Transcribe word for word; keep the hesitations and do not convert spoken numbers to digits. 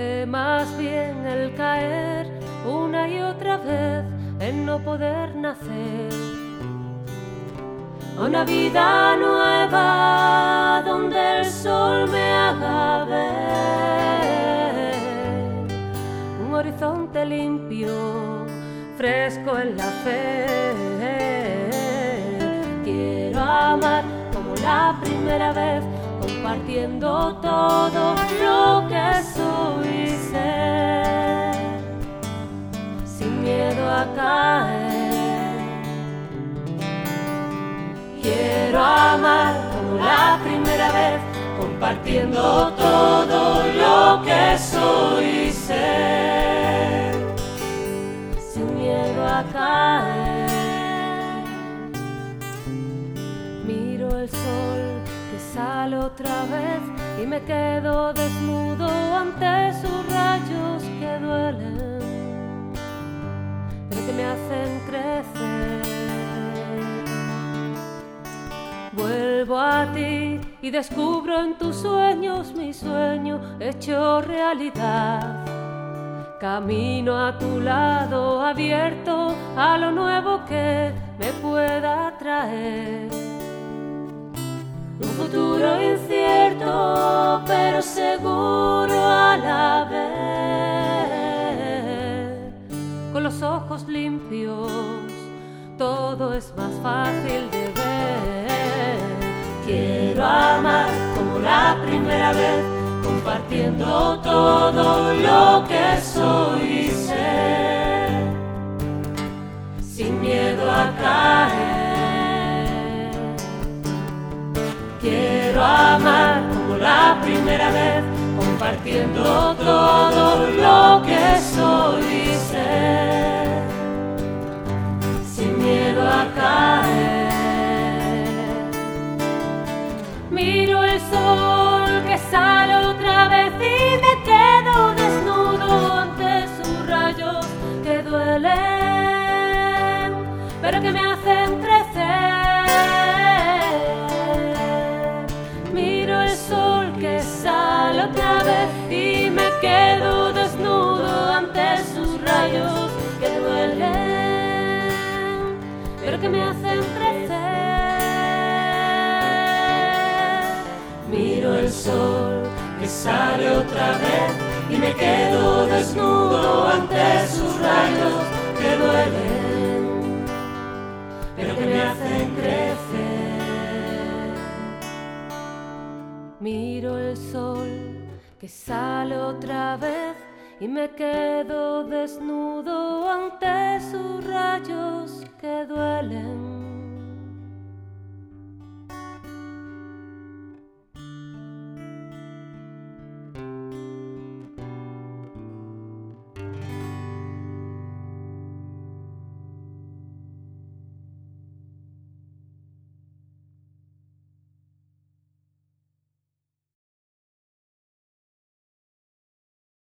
que más bien el caer una y otra vez, el no poder nacer. Una vida nueva donde el sol me haga ver un horizonte limpio, fresco en la fe. Quiero amar como la primera vez, compartiendo todo lo que soy y ser, sin miedo a caer. Quiero amar como la primera vez, compartiendo todo lo que soy y ser, sin miedo a caer. Miro el sol que sale otra vez y me quedo desnudo ante sus rayos que duelen, pero que me hacen crecer. Vuelvo a ti y descubro en tus sueños mi sueño hecho realidad. Camino a tu lado abierto a lo nuevo que me pueda traer. Un futuro incierto pero seguro a la vez. Con los ojos limpios todo es más fácil de ver. Quiero amar como la primera vez, compartiendo todo lo que soy y ser, sin miedo a caer. Quiero amar como la primera vez, compartiendo todo lo que soy y ser, sin miedo a caer. Miro el sol que sale otra vez y me quedo desnudo ante sus rayos que duelen, pero que me hacen crecer. Miro el sol que sale otra vez y me quedo desnudo ante sus rayos que duelen, pero que me hacen crecer. Miro el sol que sale otra vez y me quedo desnudo ante sus rayos que duelen, pero que me hacen crecer. Miro el sol que sale otra vez y me quedo desnudo ante sus rayos que duelen,